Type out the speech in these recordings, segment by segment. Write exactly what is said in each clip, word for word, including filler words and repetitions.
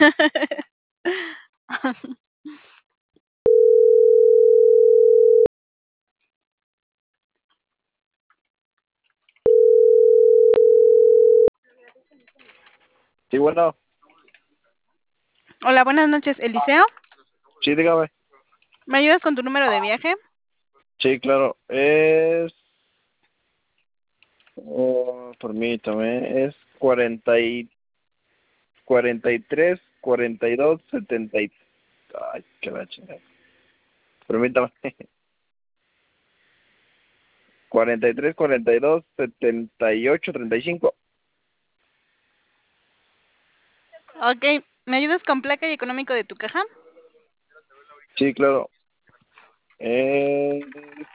Sí, bueno, Hola, buenas noches, Eliseo. sí, dígame. ¿Me ayudas con tu número de viaje? Sí, claro. Es, oh, permítame, es cuarenta y cuarenta y tres, cuarenta y dos, setenta y... Ay, qué la chingada. Permítame. cuarenta y tres, cuarenta y dos, setenta y ocho, treinta y cinco. Ok, ¿me ayudas con placa y económico de tu caja? Sí, claro. Es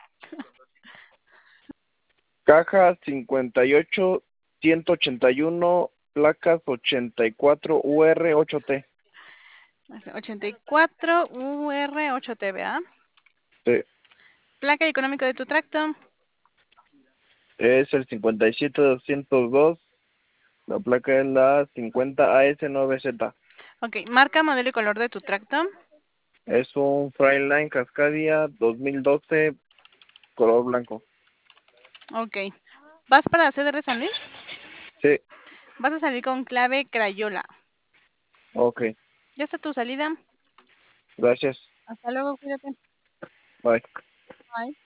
caja cincuenta y ocho, ciento ochenta y uno, placas ochenta y cuatro, U R ocho T. ochenta y cuatro U R ocho T, ¿verdad? Sí. Placa y económico de tu tracto. Es el cincuenta y siete, doscientos dos. La placa es la cincuenta A S nueve Z. Ok, marca, modelo y color de tu tracto. Es un Freightliner Cascadia dos mil doce, color blanco. Ok. ¿Vas para C D R San Luis? Sí, Vas a salir con clave Crayola. ok. ¿Ya está tu salida? Gracias. Hasta luego, cuídate. Bye. Bye.